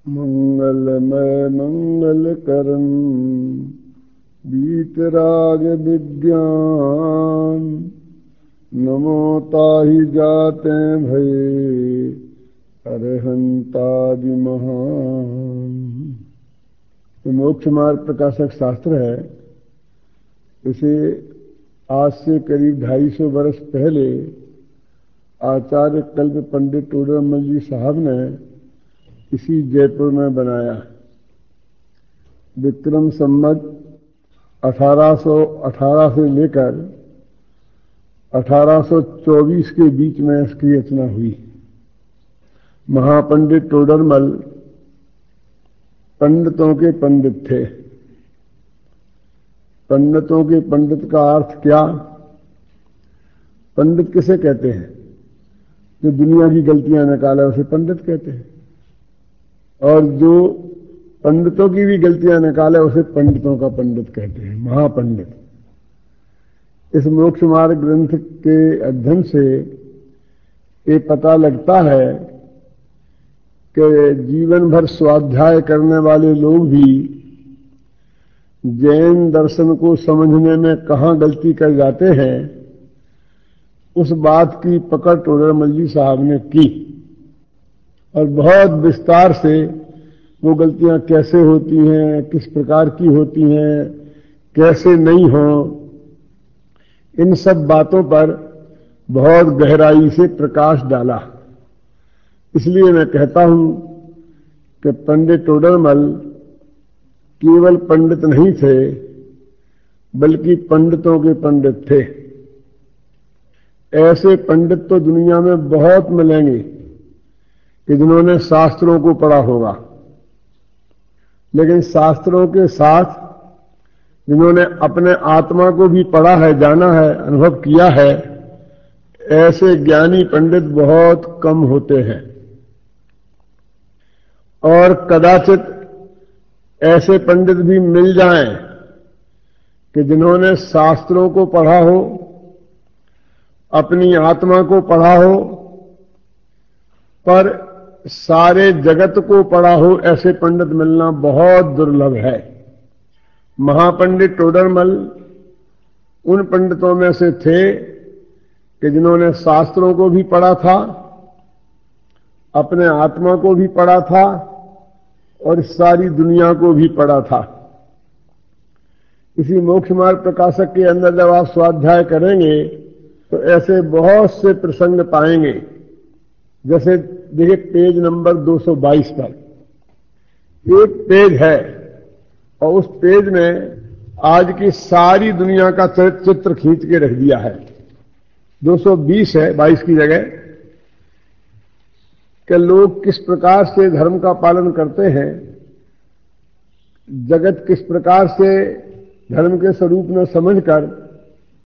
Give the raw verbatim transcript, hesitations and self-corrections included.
मंगलमय मंगलकरं वीतराग विज्ञान, नमो ताहि जाते भये अरहंतादि महान। मोक्ष मार्ग प्रकाशक शास्त्र है। इसे आज से करीब ढाई सौ वर्ष पहले आचार्य कल्प पंडित टोडरमल जी साहब ने इसी जयपुर में बनाया। विक्रम संवत अठारह सौ अठारह से लेकर अठारह सौ चौबीस के बीच में इसकी रचना हुई। महापंडित टोडरमल पंडितों के पंडित थे। पंडितों के पंडित का अर्थ क्या? पंडित किसे कहते हैं? जो दुनिया की गलतियां निकाले उसे पंडित कहते हैं, और जो पंडितों की भी गलतियां निकाले उसे पंडितों का पंडित कहते हैं, महापंडित। इस मोक्ष मार्ग ग्रंथ के अध्ययन से ये पता लगता है कि जीवन भर स्वाध्याय करने वाले लोग भी जैन दर्शन को समझने में कहाँ गलती कर जाते हैं, उस बात की पकड़ टोडरमल जी साहब ने की और बहुत विस्तार से वो गलतियां कैसे होती हैं, किस प्रकार की होती हैं, कैसे नहीं हो, इन सब बातों पर बहुत गहराई से प्रकाश डाला। इसलिए मैं कहता हूं कि पंडित टोडरमल केवल पंडित नहीं थे, बल्कि पंडितों के पंडित थे। ऐसे पंडित तो दुनिया में बहुत मिलेंगे कि जिन्होंने शास्त्रों को पढ़ा होगा, लेकिन शास्त्रों के साथ जिन्होंने अपने आत्मा को भी पढ़ा है, जाना है, अनुभव किया है, ऐसे ज्ञानी पंडित बहुत कम होते हैं। और कदाचित ऐसे पंडित भी मिल जाएं कि जिन्होंने शास्त्रों को पढ़ा हो, अपनी आत्मा को पढ़ा हो, पर सारे जगत को पढ़ा हो। ऐसे पंडित मिलना बहुत दुर्लभ है। महापंडित टोडरमल उन पंडितों में से थे कि जिन्होंने शास्त्रों को भी पढ़ा था, अपने आत्मा को भी पढ़ा था और सारी दुनिया को भी पढ़ा था। इसी मोक्ष मार्ग प्रकाशक के अंदर जब आप स्वाध्याय करेंगे तो ऐसे बहुत से प्रसंग पाएंगे। जैसे देखिए पेज नंबर दो सौ बाईस पर एक पेज है और उस पेज में आज की सारी दुनिया का चित्र खींच के रख दिया है। दो सौ बीस है, बाईस की जगह, कि लोग किस प्रकार से धर्म का पालन करते हैं, जगत किस प्रकार से धर्म के स्वरूप में समझकर